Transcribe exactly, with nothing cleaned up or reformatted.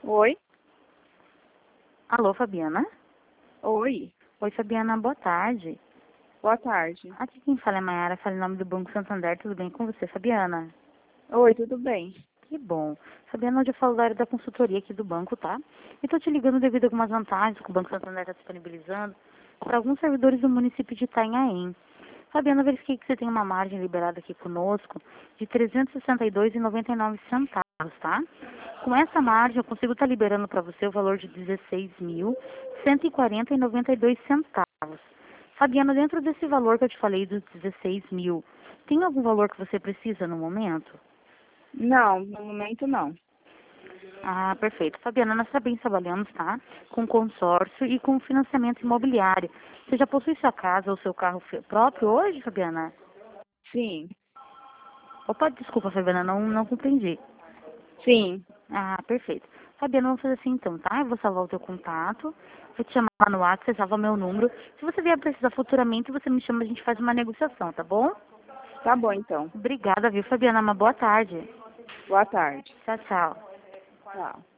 Oi? Alô, Fabiana? Oi. Oi, Fabiana, boa tarde. Boa tarde. Aqui quem fala é Mayara, fala em nome do Banco Santander, tudo bem com você, Fabiana? Oi, tudo bem? Que bom. Fabiana, hoje eu falo da área da consultoria aqui do banco, tá? E tô te ligando devido a algumas vantagens que o Banco Santander está disponibilizando para alguns servidores do município de Itanhaém. Fabiana, eu verifiquei que você tem uma margem liberada aqui conosco de trezentos e sessenta e dois reais e noventa e nove centavos, tá? Com essa margem, eu consigo estar liberando para você o valor de dezesseis mil cento e quarenta reais e noventa e dois centavos. Fabiana, dentro desse valor que eu te falei dos dezesseis mil, tem algum valor que você precisa no momento? Não, no momento não. Ah, perfeito. Fabiana, nós também trabalhamos, tá? Com consórcio e com financiamento imobiliário. Você já possui sua casa ou seu carro fi- próprio hoje, Fabiana? Sim. Opa, desculpa, Fabiana, não, não compreendi. Sim. Ah, perfeito. Fabiana, vamos fazer assim então, tá? Eu vou salvar o teu contato, vou te chamar lá no WhatsApp, você salva meu número. Se você vier precisar futuramente, você me chama, a gente faz uma negociação, tá bom? Tá bom, então. Obrigada, viu, Fabiana? Uma boa tarde. Boa tarde. Tchau, tchau. Tchau.